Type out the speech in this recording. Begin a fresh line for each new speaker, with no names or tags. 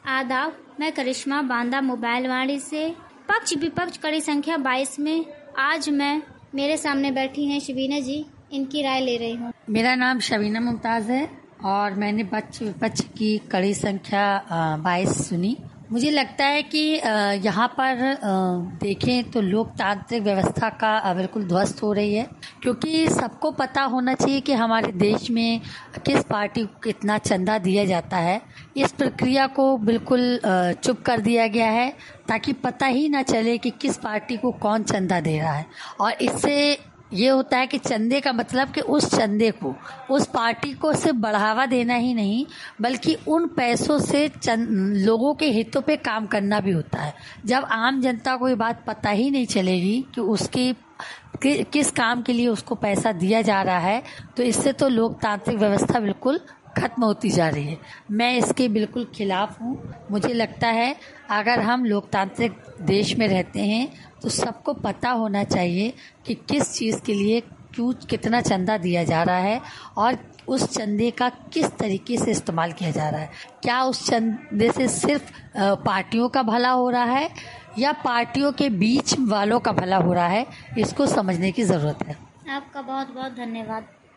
आदाब, मैं करिश्मा बांदा मोबाइल वाणी से पक्ष विपक्ष कड़ी संख्या 22 में आज मैं मेरे सामने बैठी हैं शबीना जी, इनकी राय ले रही हूँ।
मेरा नाम शबीना मुमताज़ है और मैंने पक्ष विपक्ष की कड़ी संख्या 22 सुनी। मुझे लगता है कि यहाँ पर देखें तो लोकतांत्रिक व्यवस्था का बिल्कुल ध्वस्त हो रही है, क्योंकि सबको पता होना चाहिए कि हमारे देश में किस पार्टी को कितना चंदा दिया जाता है। इस प्रक्रिया को बिल्कुल चुप कर दिया गया है ताकि पता ही ना चले कि किस पार्टी को कौन चंदा दे रहा है। और इससे ये होता है कि चंदे का मतलब कि उस चंदे को उस पार्टी को सिर्फ बढ़ावा देना ही नहीं, बल्कि उन पैसों से लोगों के हितों पे काम करना भी होता है। जब आम जनता को ये बात पता ही नहीं चलेगी कि उसकी किस काम के लिए उसको पैसा दिया जा रहा है, तो इससे तो लोकतांत्रिक व्यवस्था बिल्कुल खत्म होती जा रही है। मैं इसके बिल्कुल खिलाफ हूँ। मुझे लगता है अगर हम लोकतांत्रिक देश में रहते हैं तो सबको पता होना चाहिए कि किस चीज़ के लिए कितना चंदा दिया जा रहा है और उस चंदे का किस तरीके से इस्तेमाल किया जा रहा है। क्या उस चंदे से सिर्फ पार्टियों का भला हो रहा है या पार्टियों के बीच वालों का भला हो रहा है, इसको समझने की ज़रूरत है।
आपका बहुत बहुत धन्यवाद।